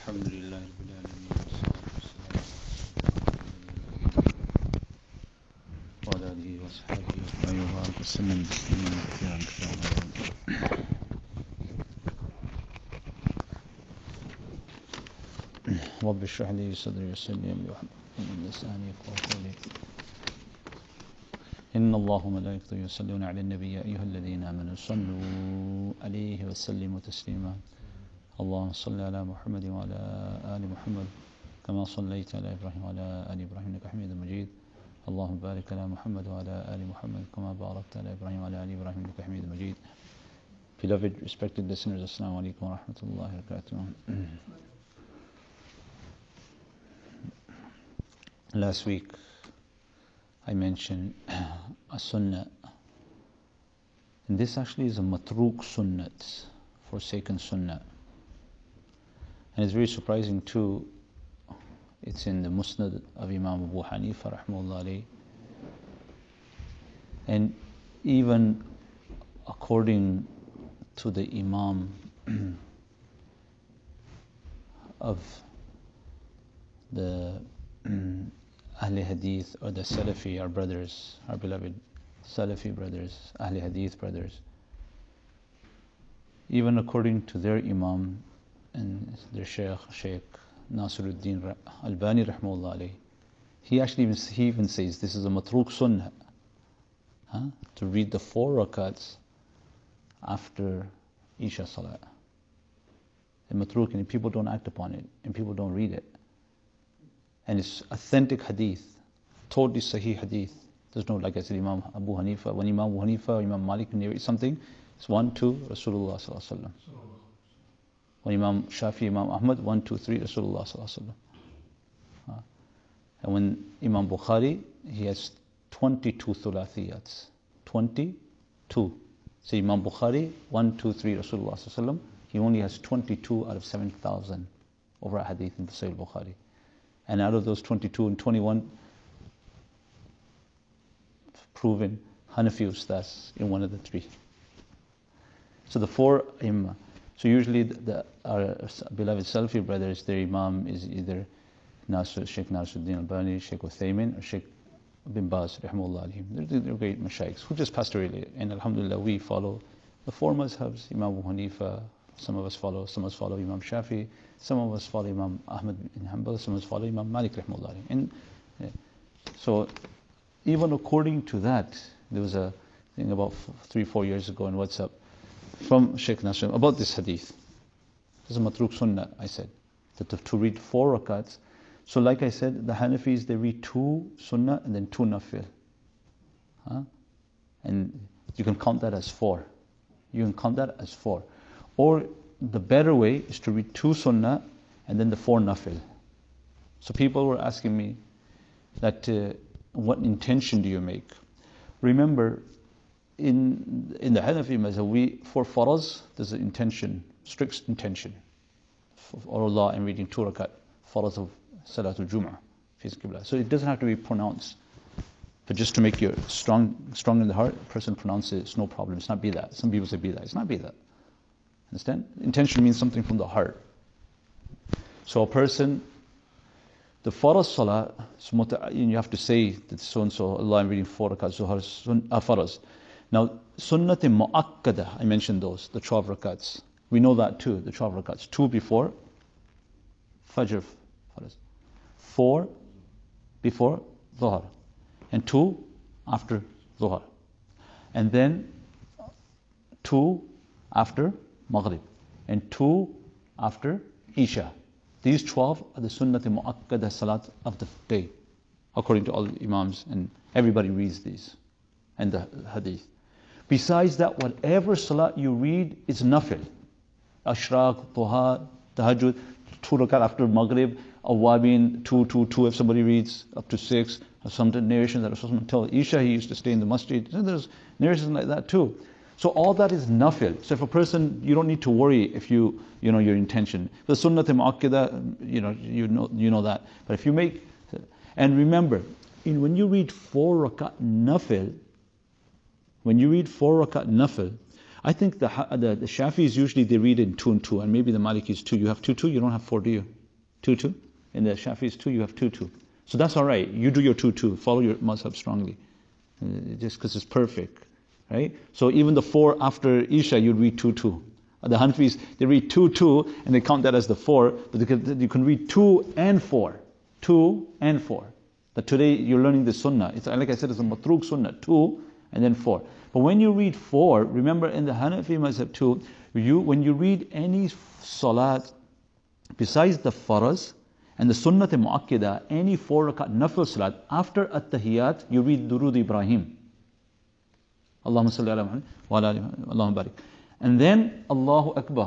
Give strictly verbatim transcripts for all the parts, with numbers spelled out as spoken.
الحمد لله رب العالمين والصلاة والسلام على رسول الله وعلى آله وصحبه أجمعين وبارك وسلم تسليما كثيرا كثيرا. رب اشرح لي صدري ويسر لي أمري واحلل من لساني يفقهوا قولي. إن الله وملائكته يصلون على النبي يا أيها الذين آمنوا صلوا عليه وسلموا تسليما. اللهم صل على محمد وعلى آل محمد كما صليت على إبراهيم وعلى آل إبراهيم إنك حميد مجيد. اللهم بارك على محمد وعلى آل محمد كما باركت على إبراهيم وعلى آل إبراهيم إنك حميد مجيد. Beloved, respected listeners, Assalamu alaikum wa rahmatullahi wa barakatuh. Last week I mentioned a sunnah, and this actually is a matruk sunnat, forsaken sunnah. And it's very surprising too, it's in the Musnad of Imam Abu Hanifa rahmahullah alayhi. And even according to the Imam of the Ahl Hadith, or the Salafi, our brothers, our beloved Salafi brothers, Ahl Hadith brothers, even according to their Imam and their Shaykh, Shaykh Nasiruddin Albani rahmahullah alayhi, he actually even, he even says this is a matruk sunnah, huh? to read the four rakats after Isha Salah. And matruk, and people don't act upon it, and people don't read it. And it's authentic hadith, totally sahih hadith. There's no, like I said, Imam Abu Hanifa, when Imam Abu Hanifa or Imam Malik narrates something, it's one, two, Rasulullah sallallahu alaihi wasallam. When Imam Shafi, Imam Ahmad, one, two, three, Rasulullah sallallahu alaihi wasallam. And when Imam Bukhari, he has twenty-two thulathiyats. twenty-two. So Imam Bukhari, one, two, three, Rasulullah sallallahu alaihi wasallam. He only has twenty-two out of seven thousand over a hadith in the Sahih Bukhari. And out of those twenty-two and twenty-one, proven Hanafi Ustaz in one of the three. So the four Imam. So usually the, the, our beloved Salafi brothers, their Imam is either Nasr, Sheikh Nasiruddin Albani, Sheikh Uthaymin, or Sheikh Bin Baz, rahmahullah alayhim. They're, they're great mashaykhs who just passed away. And alhamdulillah, we follow the four mazhabs, Imam Abu Hanifa. Some of us follow, some of us follow Imam Shafi, some of us follow Imam Ahmad bin Hanbal, some of us follow Imam Malik rahmahullah. And uh, so even according to that, there was a thing about f- three, four years ago on WhatsApp from Sheikh Nasr about this hadith. This is a matruk sunnah, I said, that to, to read four rakats. So like I said, the Hanafis, they read two sunnah and then two nafil. Huh? And you can count that as four. You can count that as four. Or the better way is to read two sunnah and then the four nafil. So people were asking me that uh, what intention do you make? Remember, in in the Hanafi mazhab, we for faraz there's an intention, strict intention for Allah and reading two rakat faraz of Salatul Jum'ah facing Qibla. So it doesn't have to be pronounced, but just to make you strong strong in the heart, a person pronounces it, it's no problem. It's not be that. Some people say be that. It's not be that. Understand? Intention means something from the heart. So a person, the faraz salah, you have to say that so and so, Allah, I'm reading four rakats, zuhar, sun, uh, faraz. Now, sunnat mu'akkada, I mentioned those, the twelve rakats. We know that too, the twelve rakats. Two before fajr, faraz. Four before zuhar. And two after zuhar. And then two after Maghrib, and two after Isha. These twelve are the sunnat mu'akkada salat of the day, according to all the Imams, and everybody reads these, and the hadith. Besides that, whatever salat you read is nafil. Ashraq, Duha, Tahajjud, two rakat after Maghrib, Awabin, two, two, two, if somebody reads, up to six. Some narrations that Rasulullah until Isha he used to stay in the masjid. So there's narrations like that too. So all that is nafil. So if a person, you don't need to worry if you, you know, your intention. The sunnat mu'akkada, you know, you know, you know that. But if you make, and remember, in when you read four rakat nafil, when you read four rakat nafil, I think the, the, the Shafis usually they read in two and two, and maybe the Malikis two. You have two, two, you don't have four, do you? Two, two? In the Shafis two, you have two, two. So that's all right. You do your two, two. Follow your mazhab strongly. Uh, just because it's perfect. Right? So even the four after Isha, you'd read two, two. The Hanfis, they read two, two, and they count that as the four, but they can, you can read two and four. Two and four. That today you're learning the sunnah. It's like I said, it's a matruk sunnah. Two and then four. But when you read four, remember in the Hanafi mazhab too, you, when you read any salat, besides the faraz and the sunnat mu'akkida, any four rakat nafil salat, after at-tahiyyat, you read Durud Ibrahim. Allahumma salli ala Muhammad wa ala Allahumma barik. And then Allahu Akbar.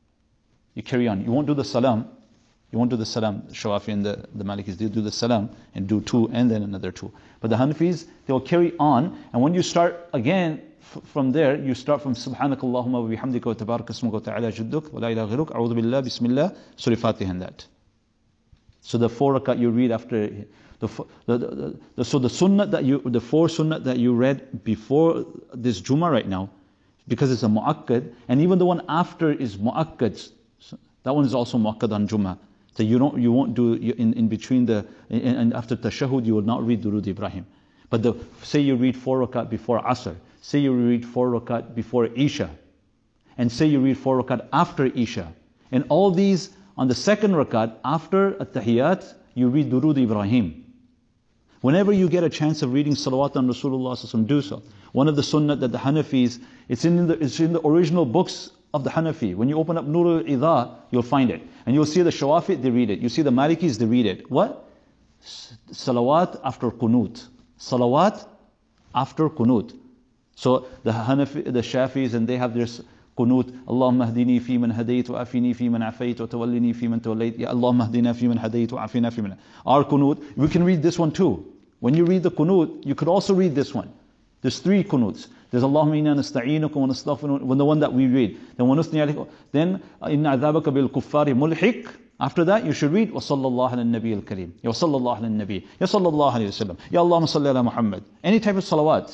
You carry on. You won't do the salam. You won't do the salam. Shawafi and the, the Malikis, they do the salam and do two and then another two. But the Hanafis, they will carry on. And when you start again f- from there, you start from Subhanakallahumma wa bihamdika wa tabarak ismuka wa ta'ala jadduk wa la ilaha ghiruk a'udhu billah bismillah Surah Fatiha and that. So the four rakat you read after the, the, the, the so the sunnah that you the four sunnah that you read before this Jummah right now, because it's a mu'akkad, and even the one after is mu'akkad. So that one is also mu'akkad on Jummah. So you don't, you won't do in, in between the in, and after tashahhud you will not read Durud Ibrahim. But the say you read four rakat before Asr, say you read four rakat before Isha, and say you read four rakat after Isha, and all these on the second rakat after at-tahiyyat you read Durud Ibrahim. Whenever you get a chance of reading salawat on Rasulullah sallallahu alaihi wasallam, do so. One of the sunnah that the Hanafis, it's in the it's in the original books of the Hanafi. When you open up Nur al-Idha, you'll find it. And you'll see the Shawafi, they read it. You see the Malikis, they read it. What? Salawat after Qunut. Salawat after Qunut. So the Hanafi, the Shafis, and they have their Qunut. Allahumma hdini fi man hadayt wa afini fi man afayt wa tawallini fi man tawallayt. Ya Allahumma hdina fi man hadayt wa afina fi man. Our Qunut, we can read this one too. When you read the Qunut, you could also read this one. There's three Qunuts. There's Allahumma inna nasta'inuka wa nastaghfiruka, when the one that we read. Then wanusni alayka. Then inna adhabaka bil kuffari mulhiq. After that you should read wa sallallahu ala nabi al kareem. Ya sallallahu ala nabi. Ya sallallahu alayhi wa sallam. Ya Allahumma salli ala Muhammad. Any type of salawat.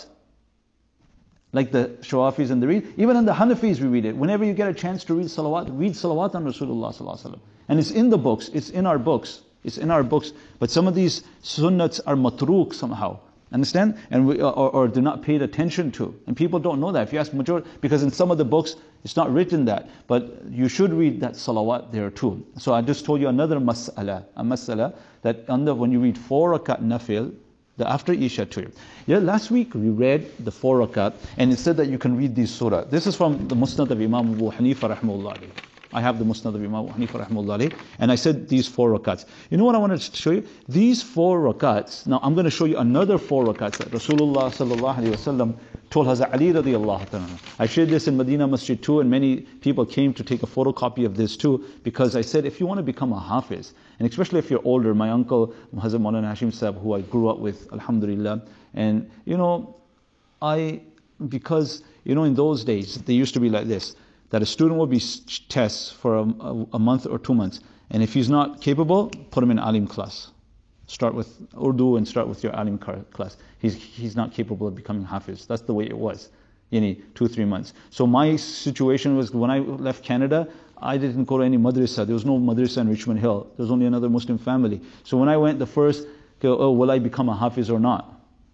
Like the Shawafis and the read. Even in the Hanafis we read it. Whenever you get a chance to read salawat, read salawat on Rasulullah sallallahu alaihi wasallam. And it's in the books. It's in our books. It's in our books. But some of these sunnats are matruk somehow. Understand? And we, or, or they're not paid attention to. And people don't know that. If you ask majority, because in some of the books, it's not written that. But you should read that salawat there too. So I just told you another mas'ala, a mas'ala, that under, when you read four rakat nafil, the after Isha too. Yeah, last week we read the four rakat, and it said that you can read these surah. This is from the Musnad of Imam Abu Hanifa rahimahullah alayhi. I have the Musnad of Imam Abu Hanifa rahimahullah alayhi, and I said these four rakats. You know what I wanted to show you? These four rakats. Now I'm going to show you another four rakats that Rasulullah sallallahu alaihi wasallam told Hazrat Ali radiyallahu ta'ala. I shared this in Medina Masjid too, and many people came to take a photocopy of this too, because I said if you want to become a hafiz, and especially if you're older, my uncle Hazrat Maulana Hashim Sahib, who I grew up with, alhamdulillah, and you know, I, because you know in those days they used to be like this, that a student will be tests for a, a, a month or two months, and if he's not capable, put him in alim class. Start with Urdu and start with your alim class. He's he's not capable of becoming hafiz. That's the way it was, you know, two three months. So my situation was when I left Canada, I didn't go to any madrasa. There was no madrasa in Richmond Hill. There was only another Muslim family. So when I went the first, oh, will I become a hafiz or not?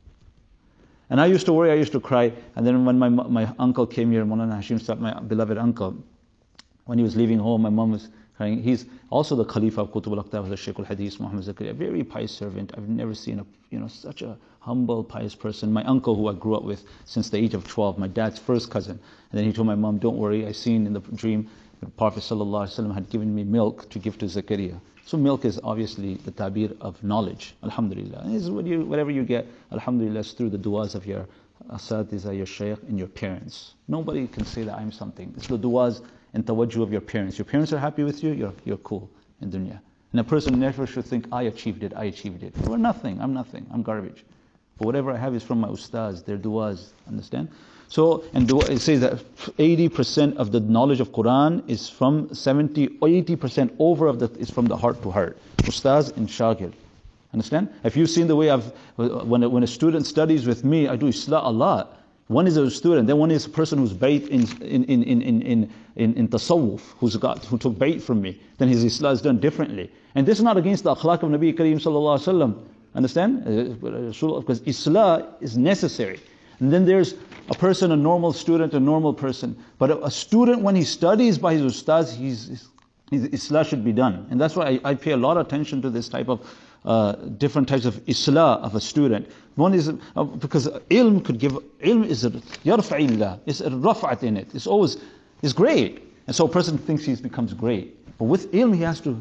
And I used to worry, I used to cry. And then when my my uncle came here, Maulana Hashim Sahib, my beloved uncle, when he was leaving home, my mom was crying. He's also the Khalifa of Qutb al-Aqtab, the Shaykh al-Hadith, Muhammad Zakaria, a very pious servant. I've never seen a, you know, such a humble, pious person. My uncle, who I grew up with since the age of twelve, my dad's first cousin. And then he told my mom, don't worry, I seen in the dream, the Prophet sallallahu alaihi wasallam had given me milk to give to Zakaria. So milk is obviously the tabir of knowledge, alhamdulillah. And it's what you, whatever you get, alhamdulillah, is through the du'as of your asatiza, your shaykh, and your parents. Nobody can say that I'm something. It's the du'as and tawajjuh of your parents. Your parents are happy with you, you're, you're cool in dunya. And a person never should think, I achieved it, I achieved it. We're nothing, I'm nothing, I'm garbage. But whatever I have is from my ustaz, their du'as, understand? So, and it says that eighty percent of the knowledge of Quran is from seventy or eighty percent over of that is from the heart to heart. Ustaz and shagir. Understand? If you've seen the way I've, when a, when a student studies with me, I do islah a lot. One is a student, then one is a person who's bait in in in in in in, in, in tasawwuf, who's got who took bait from me. Then his islah is done differently. And this is not against the akhlaq of Nabi Kareem sallallahu alaihi wasallam. Understand? Because islah is necessary. And then there's a person, a normal student, a normal person. But a, a student, when he studies by his ustaz, he's, his, his islah should be done. And that's why I, I pay a lot of attention to this type of uh, different types of islah of a student. One is, uh, because ilm could give, ilm is a yarfa'illah, it's a raf'at in it. It's always, it's great. And so a person thinks he becomes great. But with ilm, he has to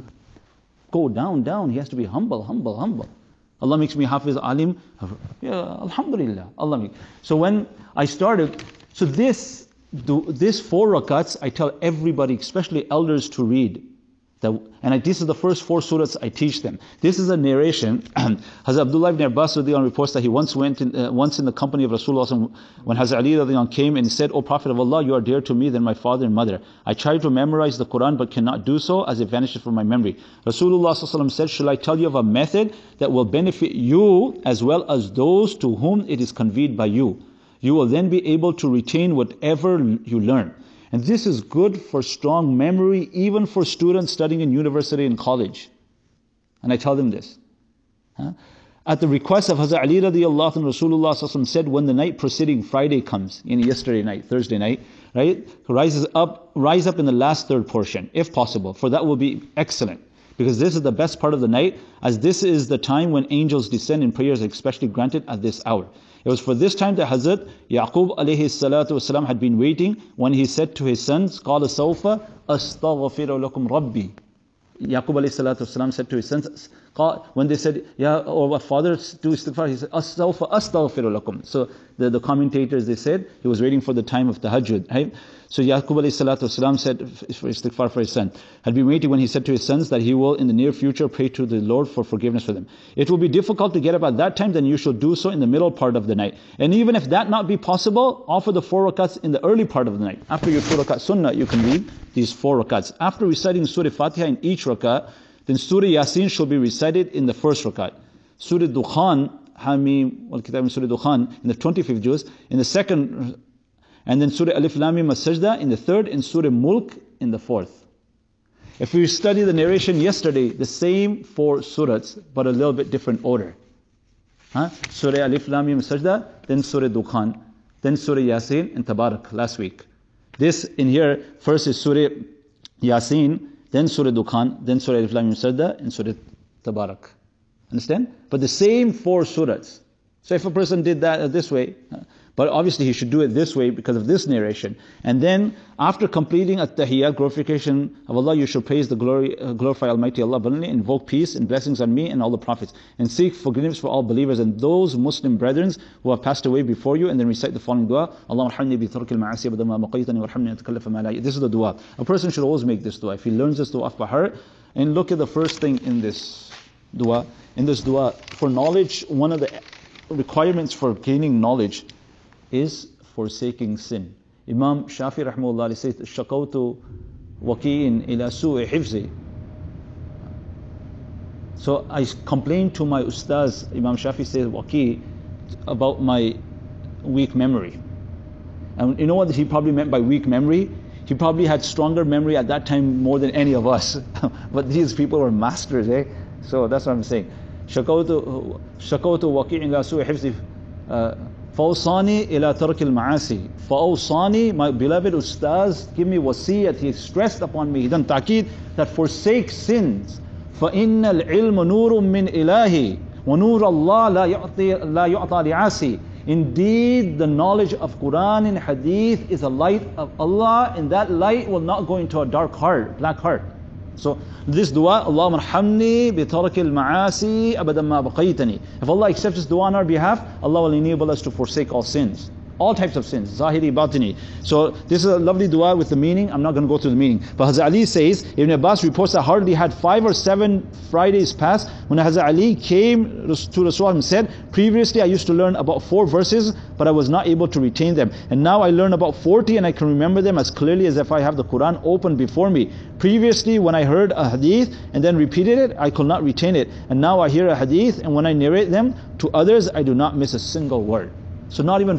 go down, down. He has to be humble, humble, humble. Allah makes me hafiz alim. Yeah, alhamdulillah. Allah makes. So when I started, so this, this four rakats, I tell everybody, especially elders, to read. That, and I, this is the first four surahs I teach them. This is a narration. Hazrat Abdullah ibn Abbas reports that he once went in, uh, once in the company of Rasulullah when Hazrat Ali came and he said, "O Prophet of Allah, you are dearer to me than my father and mother. I tried to memorize the Quran but cannot do so as it vanishes from my memory." Rasulullah said, "Shall I tell you of a method that will benefit you as well as those to whom it is conveyed by you? You will then be able to retain whatever you learn." And this is good for strong memory, even for students studying in university and college. And I tell them this. Huh? At the request of Hazrat Ali radiallahu anhu, Rasulullah said, when the night preceding Friday comes, in yesterday night, Thursday night, right, rises up, rise up in the last third portion, if possible, for that will be excellent. Because this is the best part of the night, as this is the time when angels descend and prayers are especially granted at this hour. It was for this time that Hazrat Yaqub alayhi salatu wasalam had been waiting when he said to his sons, قَالَ سَوْفَ أَسْتَغْفِرُ لَكُمْ رَبِّي. Yaqub alayhi salatu wasalam said to his sons, when they said, "Ya, or father, do istighfar," he said, "As-sawfa astaghfiru lakum." So the, the commentators, they said he was waiting for the time of tahajjud, right? So Yaqub alayhi salatu wasalam said for istighfar for his son, had been waiting when he said to his sons that he will in the near future pray to the Lord for forgiveness for them. It will be difficult to get up at that time, then you should do so in the middle part of the night. And even if that not be possible, offer the four rakats in the early part of the night. After your two rakat sunnah, you can read these four rakats. After reciting Surah Fatiha in each rakat, then Surah Yasin should be recited in the first rakat. Surah Dukhan, Hamim, wal Kitab Surah Dukhan in the twenty-fifth juz, in the second, and then Surah Alif Lam Mim As-Sajda in the third, and Surah Mulk in the fourth. If we study the narration yesterday, the same four surahs, but a little bit different order. Huh? Surah Alif Lam Mim As-Sajda, then Surah Dukhan, then Surah Yasin and Tabarak last week. This in here, first is Surah Yasin, then Surah Dukhan, then Surah Alif Lam Mim Sajda, and Surah Tabarak. Understand? But the same four surahs. So if a person did that this way, but obviously he should do it this way because of this narration. And then after completing at-tahiyyat, glorification of Allah, you should praise the glory, uh, glorify Almighty Allah abundantly, invoke peace and blessings on me and all the prophets, and seek forgiveness for all believers and those Muslim brethren who have passed away before you, and then recite the following dua. Allahumma arhamni bi tarki al-ma'asi abada ma baqaytani warhamni an atakallafa ma la. This is the dua. A person should always make this dua. If he learns this dua by heart, and look at the first thing in this dua. In this dua, for knowledge, one of the requirements for gaining knowledge is forsaking sin. Imam Shafi rahmahullah says, "Shakawtu waqi'in ila su'i hifzi." So I complained to my ustaz, Imam Shafi says, Waqi, about my weak memory. And you know what he probably meant by weak memory? He probably had stronger memory at that time more than any of us. But these people were masters, eh? So that's what I'm saying. Shakawtu waqi'in ila su'i hifzi. فَأَوْصَانِي إِلَى تَرْكِ الْمَعَاسِي فَأَوْصَانِي, my beloved ustaz, give me wasiyat. He stressed upon me, he done ta'keed, that forsake sins. فَإِنَّ الْعِلْمَ نُورٌ مِّنْ إِلَهِ وَنُورَ اللَّهِ لَا يُعْطَى لِعَاسِي. Indeed, the knowledge of Quran and Hadith is a light of Allah, and that light will not go into a dark heart, black heart. So this dua, Allahumma arhamni bi tarki al-ma'asi abadan ma baqaytani. If Allah accepts this dua on our behalf, Allah will enable us to forsake all sins. All types of sins, zahiri, batini. So this is a lovely dua with the meaning. I'm not going to go through the meaning. But Hazrat Ali says, Ibn Abbas reports that hardly had five or seven Fridays passed when Hazrat Ali came to Rasulullah and said, previously I used to learn about four verses, but I was not able to retain them. And now I learn about forty and I can remember them as clearly as if I have the Quran open before me. Previously when I heard a hadith and then repeated it, I could not retain it. And now I hear a hadith and when I narrate them to others, I do not miss a single word. So not even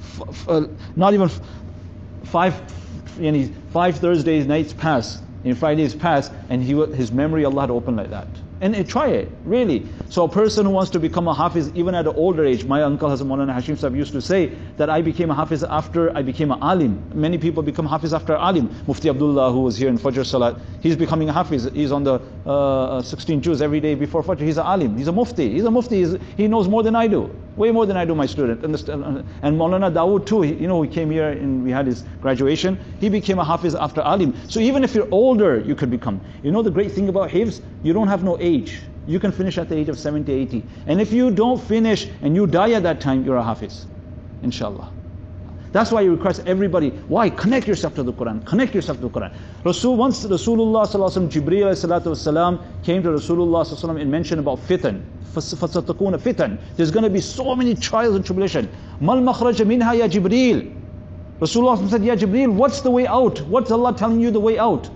f- f- uh, not even f- five, yani, five Thursdays nights pass, and Fridays pass, and he would, his memory Allah had opened like that. And uh, try it, really. So a person who wants to become a hafiz even at an older age, my uncle Hazrat Maulana Hashim Sahib used to say that I became a hafiz after I became an alim. Many people become hafiz after alim. Mufti Abdullah, who was here in Fajr Salat, he's becoming a hafiz. He's on the uh, sixteen Jews every day before Fajr. He's an alim. He's a mufti. He's a mufti. He's, he knows more than I do. Way more than I do, my student. And, and Maulana Dawood too, he, you know, he came here and we had his graduation. He became a hafiz after alim. So even if you're older, you could become. You know the great thing about hifz? You don't have no age. You can finish at the age of seventy, eighty. And if you don't finish and you die at that time, you're a hafiz. Inshallah. That's why you request everybody, why? Connect yourself to the Quran. Connect yourself to the Quran. Rasul, once Rasulullah sallallahu alaihi wasallam, Jibreel alayhi salatu wasalam, came to Rasulullah sallallahu alaihi wasallam and mentioned about fitan. فَسَتَكُونَ fitan. There's going to be so many trials and tribulation. مَا الْمَخْرَجَ مِنْهَا يَا جِبْرِيل. Rasulullah said, Ya Jibreel, what's the way out? What's Allah telling you the way out?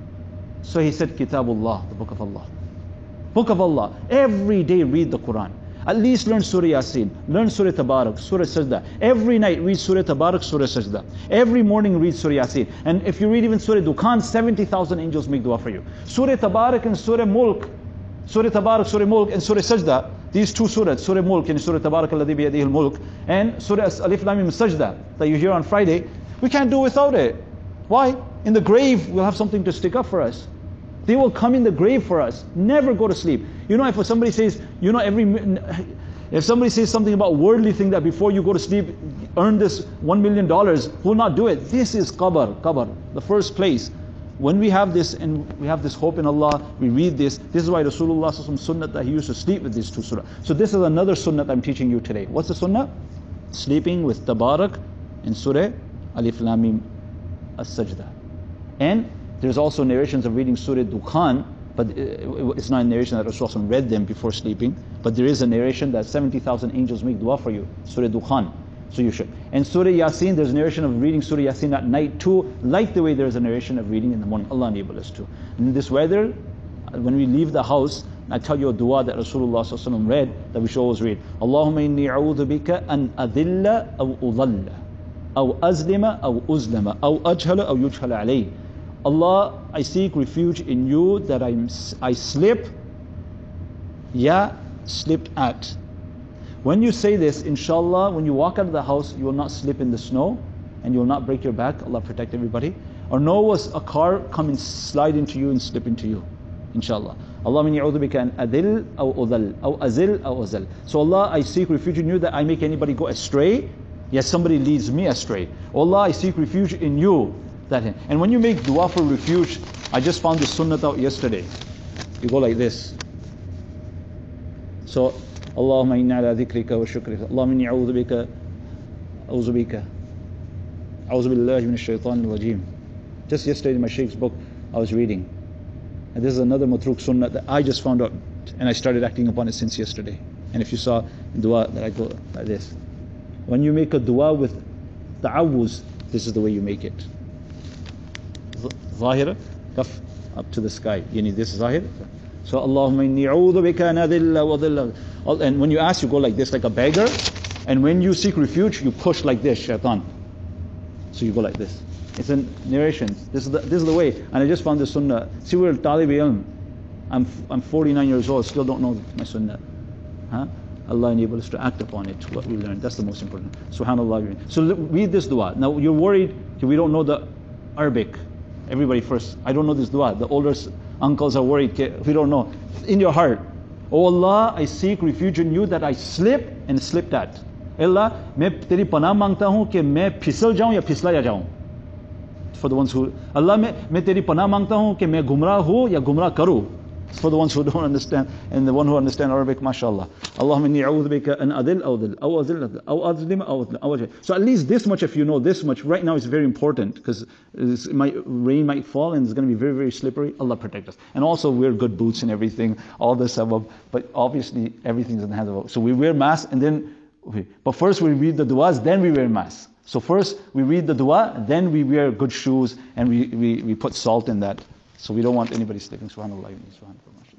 So he said, Kitabullah, the book of Allah. Book of Allah. Every day read the Quran. At least learn Surah Yasin, learn Surah Tabarak, Surah Sajda. Every night read Surah Tabarak, Surah Sajda. Every morning read Surah Yasin. And if you read even Surah Dukhan, seventy thousand angels make dua for you. Surah Tabarak and Surah Mulk, Surah Tabarak, Surah Mulk and Surah Sajda, these two surahs, Surah Mulk and Surah Tabarak alladhi biyadihi al-mulk, and Surah Alif Lam Mim Sajda that you hear on Friday, we can't do without it. Why? In the grave, we'll have something to stick up for us. They will come in the grave for us. Never go to sleep. You know, if somebody says, you know, every if somebody says something about worldly thing that before you go to sleep, earn this one million dollars, who will not do it? This is qabr, qabr, the first place. When we have this and we have this hope in Allah, we read this. This is why Rasulullah sallallahu alaihi wasallam sunnah that he used to sleep with these two surah. So this is another sunnah I'm teaching you today. What's the sunnah? Sleeping with Tabarak and Surah Alif Lam Mim As-Sajda. And there's also narrations of reading Surah Dukhan, but it's not a narration that Rasulullah read them before sleeping, but there is a narration that seventy thousand angels make dua for you, Surah Dukhan. So you should. And Surah Yasin, there's a narration of reading Surah Yasin at night too, like the way there's a narration of reading in the morning. Allah enable us to. In this weather, when we leave the house, I tell you a dua that Rasulullah read, that we should always read. Allahumma inni a'udhu bika an adilla aw udalla, aw azlima aw uzlama, aw ajhala aw yujhala alayh. Allah, I seek refuge in you that I'm, I slip, yeah, slipped at. When you say this, inshallah, when you walk out of the house, you will not slip in the snow and you will not break your back. Allah protect everybody. Or no was a car come and slide into you and slip into you. Inshallah. Allah min ya'udhu bika an adil aw udal, aw azil aw azal. So Allah, I seek refuge in you that I make anybody go astray, yet somebody leads me astray. Allah, I seek refuge in you. That, and when you make dua for refuge, I just found this sunnah out yesterday. You go like this. So, Allahumma inna ala dhikrika wa shukrika. Allahumma inni a'udhu bika, a'udhu bika. A'udhu billahi minash shaitanir rajim. Just yesterday in my Shaykh's book, I was reading. And this is another matruk sunnah that I just found out, and I started acting upon it since yesterday. And if you saw in dua that I go like this. When you make a dua with ta'awuz, this is the way you make it. Zahira, kaf up to the sky. You need this zahir. So Allahumma inni a'udhu bika an adilla wa dhilla. And when you ask, you go like this, like a beggar. And when you seek refuge, you push like this, shaitan. So you go like this. It's in narrations. This is the, this is the way. And I just found this sunnah. See, we're talib ilm. I'm I'm forty-nine years old. Still don't know my sunnah. Huh? Allah enable us to act upon it. What we learned. That's the most important. Subhanallah. So read this dua. Now you're worried we don't know the Arabic. Everybody first. I don't know this dua. The older uncles are worried. We don't know. In your heart. Oh Allah, I seek refuge in you that I slip and slipped at. Allah, मैं तेरी पनाह मांगता हूँ कि मैं फिसल जाऊँ या फिसलाया जाऊँ. For the ones who, Allah, मैं मैं तेरी पनाह मांगता हूँ कि मैं गुमराह हूँ या गुमराह करूँ. For the ones who don't understand, and the one who understand Arabic, mashallah. Allahumma inni a'udhu bika an adil aw adil, aw azil, aw azlim, aw azlim. So at least this much, if you know this much, right now is very important, because rain might fall and it's going to be very, very slippery. Allah protect us. And also wear good boots and everything, all this above. But obviously everything's in the hands of Allah. So we wear masks and then, okay. But first we read the du'as, then we wear masks. So first we read the dua, then we wear good shoes, and we, we, we put salt in that. So we don't want anybody slipping. Subhanallah. Subhanallah.